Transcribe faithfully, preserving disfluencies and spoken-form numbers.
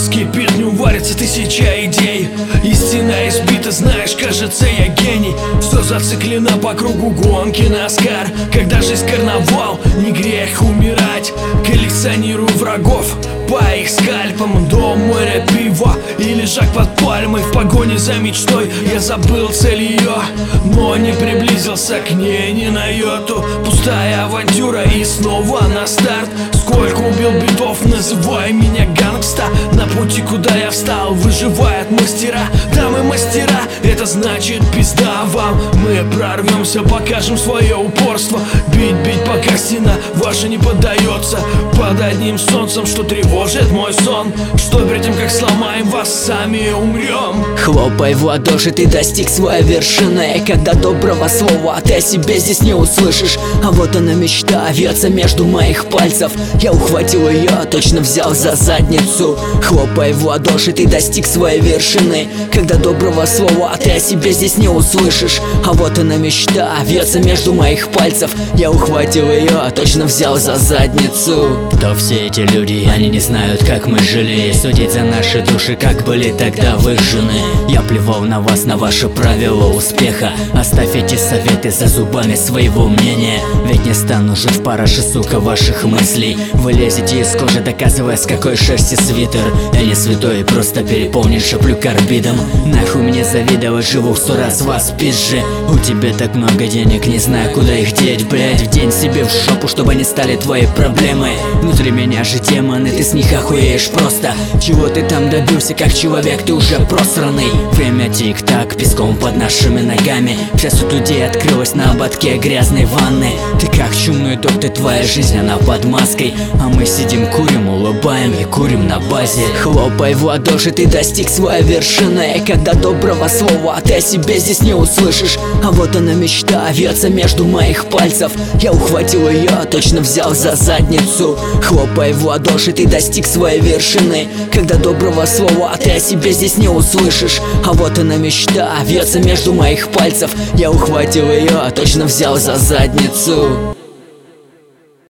Мозг кипит, не уварится тысяча идей. Истина избита, знаешь, кажется, я гений. Все зациклено по кругу гонки Наскар. Когда жизнь карнавал, не грех умирать. Коллекционирую врагов по их скальпам. Дом, море, пиво и лежак под пальмой. В погоне за мечтой я забыл цель ее, но не приблизился к ней ни на йоту. Пустая авантюра и снова на старт. Сколько убил битов, называй меня гангста. На пути, куда я встал, выживают мастера. Дамы мастера, это значит пизда вам. Мы прорвемся, покажем свое упорство. Бить, бить, пока стена ваша не поддается. Под одним солнцем, что тревожит мой сон. Что перед тем, как сломаем вас, сами умрем. Хлопай в ладоши, ты достиг своей вершины. Когда доброго слова ты о себе здесь не услышишь. А вот она мечта, вьется между моих пальцев. Я ухватил ее, точно взял за задницу. Хлопай в ладоши, ты достиг своей вершины. Когда доброго слова ты о себе здесь не услышишь. А вот она мечта, вьется между моих пальцев. Я ухватил ее, точно взял за задницу. Кто все эти люди? Они не знают, как мы жили. Судить за наши души, как были тогда выжжены. Я плевал на вас, на ваши правила успеха. Оставь эти советы за зубами своего мнения. Ведь не стану жить в параше, сука, ваших мыслей. Вы лезете из кожи, доказывая, с какой шерсти свитер. Я не святой, просто переполнен шаплю карбидом. Нахуй мне завидовать, живу в сто раз вас пизже. У тебя так много денег, не знаю, куда их деть, блять. Вдень себе в жопу, чтобы они стали твоей проблемой. Внутри меня же демоны, ты с них охуеешь просто. Чего ты там добился, как человек, ты уже просранный. Время тик-так, песком под нашими ногами. Вся суть людей открылась на ободке грязной ванны. Ты как чумной доктор, твоя жизнь, она под маской. А мы сидим, курим, улыбаем и курим на базе. Хлопай в ладоши, ты достиг своей вершины. Когда доброго слова ты о себе здесь не услышишь. А вот она мечта, вьется между моих пальцев. Я ухватил ее, точно взял за задницу. Хлопай в ладоши, ты достиг своей вершины. Когда доброго слова ты о себе здесь не услышишь. А вот она мечта, вьется между моих пальцев. Я ухватил ее, точно взял за задницу.